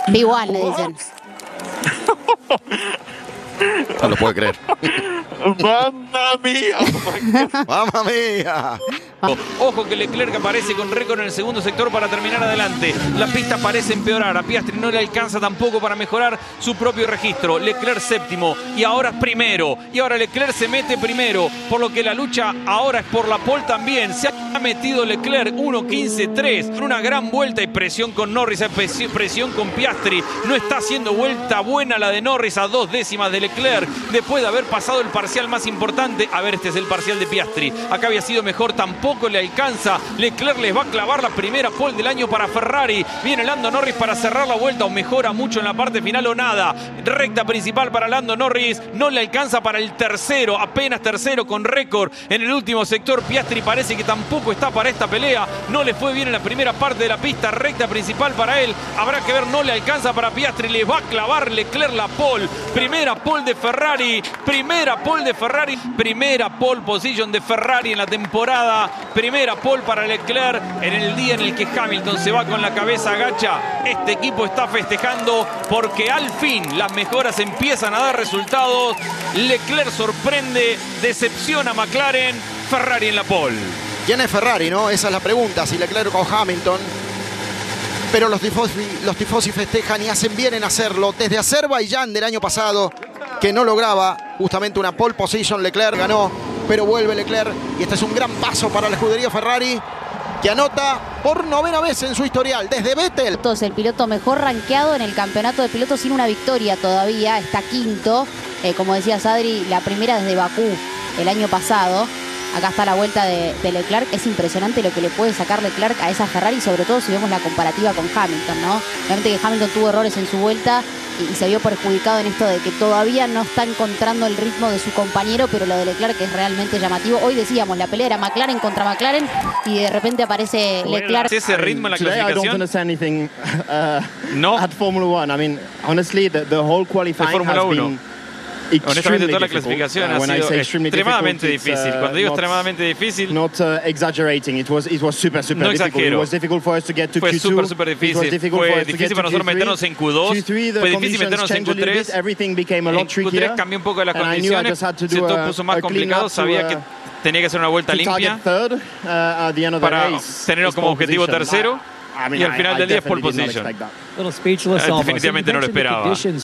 B1 le dicen. No lo puede creer. ¡Mamma mía! ¡Mamma mía! Ojo que Leclerc aparece con récord en el segundo sector para terminar adelante. La pista parece empeorar. A Piastri no le alcanza tampoco para mejorar su propio registro. Leclerc séptimo y ahora es primero. Y ahora Leclerc se mete primero. Por lo que la lucha ahora es por la pole también. Se ha metido Leclerc 1.15.3. Con una gran vuelta y presión con Norris. Presión con Piastri. No está haciendo vuelta buena la de Norris a 2 décimas de Leclerc. Después de haber pasado el parcial más importante. A ver, este es el parcial de Piastri. Acá había sido mejor, tampoco le alcanza. Leclerc les va a clavar la primera pole del año para Ferrari. Viene Lando Norris para cerrar la vuelta, o mejora mucho en la parte final o nada. Recta principal para Lando Norris. No le alcanza para el tercero, apenas tercero con récord en el último sector. Piastri parece que tampoco está para esta pelea. No le fue bien en la primera parte de la pista. Recta principal para él. Habrá que ver, no le alcanza para Piastri. Le va a clavar Leclerc la pole. Primera pole de Ferrari. Primera pole de Ferrari. Primera pole position de Ferrari en la temporada. Primera pole para Leclerc en el día en el que Hamilton se va con la cabeza agacha. Este equipo está festejando porque al fin las mejoras empiezan a dar resultados. Leclerc sorprende, decepciona a McLaren, Ferrari en la pole. ¿Quién es Ferrari, no? Esa es la pregunta, si Leclerc o Hamilton. Pero los tifosi festejan y hacen bien en hacerlo. Desde Azerbaiyán del año pasado, que no lograba justamente una pole position, Leclerc ganó, pero vuelve Leclerc. Y este es un gran paso para la escudería Ferrari, que anota por 9ª vez en su historial, desde Vettel. El piloto mejor rankeado en el campeonato de pilotos sin una victoria todavía, está quinto. Como decía Adri, la primera desde Bakú el año pasado. Acá está la vuelta de Leclerc. Es impresionante lo que le puede sacar Leclerc a esa Ferrari, sobre todo si vemos la comparativa con Hamilton, ¿no? Obviamente que Hamilton tuvo errores en su vuelta y se vio perjudicado en esto de que todavía no está encontrando el ritmo de su compañero, pero lo de Leclerc es realmente llamativo. Hoy decíamos, la pelea era McLaren contra McLaren y de repente aparece Leclerc. ¿Ese ritmo en la clasificación? No. At Formula One, I mean, honestly, the whole qualifying has been honestamente toda la clasificación ha sido extremadamente difícil. Cuando digo extremadamente difícil, no exaggerating, it was super no exagero. Fue súper difícil. Fue difícil para nosotros meternos en Q2. Fue difícil meternos en Q3. En Q3 cambió un poco las condiciones. Se todo puso más complicado. Sabía que tenía que hacer una vuelta limpia para tenerlo como objetivo tercero. Y al final del día es pole position. Definitivamente no lo esperaba.